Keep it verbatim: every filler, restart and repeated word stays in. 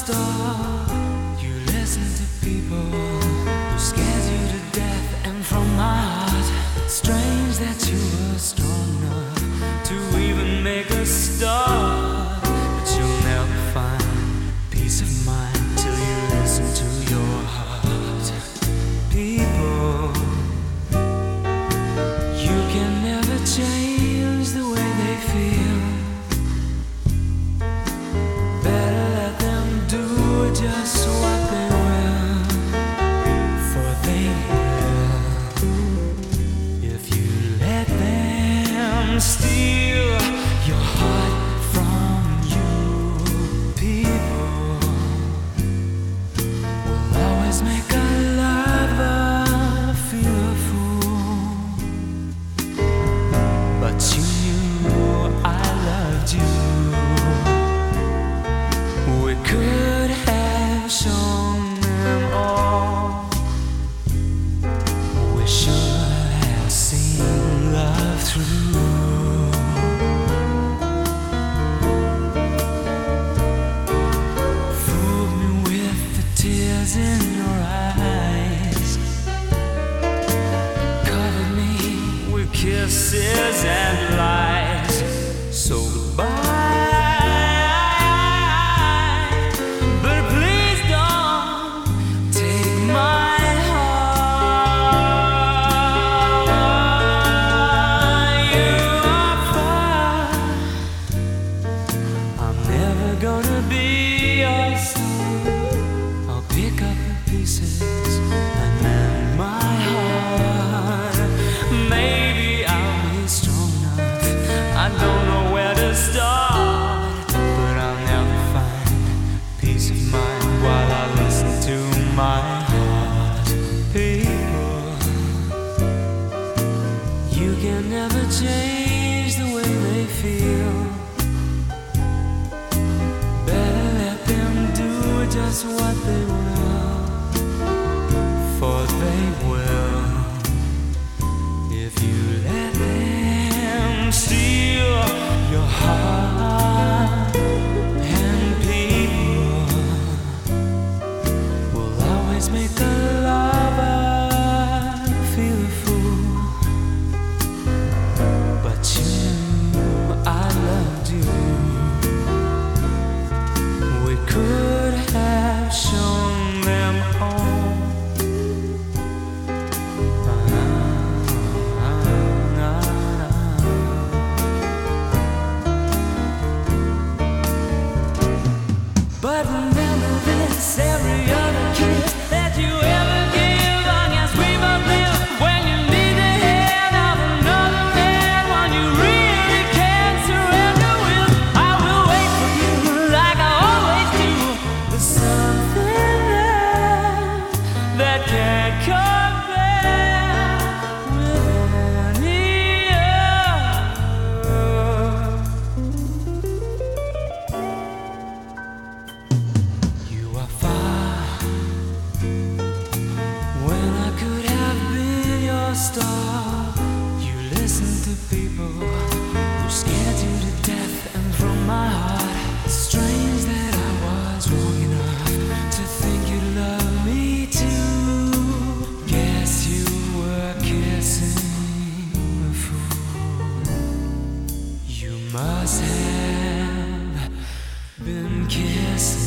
star. You listen to people who scared you to death, and from my heart, strange that you were strong enough to even make a start. But you'll never find peace of mind till you listen to your heart. People, you can never change the way they feel. Better let them do just what they will, for they will. If you let them steal your heart from you, people will always make a lover feel a fool. But you knew I loved you. We could have shown them all. We should have seen love through. Fooled me with the tears in your eyes, covered me with kisses and lies. So goodbye. Gonna be your son. I'll pick up the pieces and mend my heart. Maybe I'll be strong enough. I don't know where to start, but I'll never find peace of mind while I listen to my heart. People, you can never change the way they feel. Just what they will, for they will. If you let them steal your heart, and people will always make a lover feel a fool. But you knew I loved you. We could have shown them all. But remember this, every other kiss that you ever give, I guess we both live. When you need the hand of another man, one you really can't surrender with, I will wait for you like I always do. There's something there that can't compare with any other. You are far when I could have been your star. You listen to people who scared you to death, and from my heart, it's strange that I was wrong enough to think you'd love me too. Guess you were kissing a fool. You must have been kissing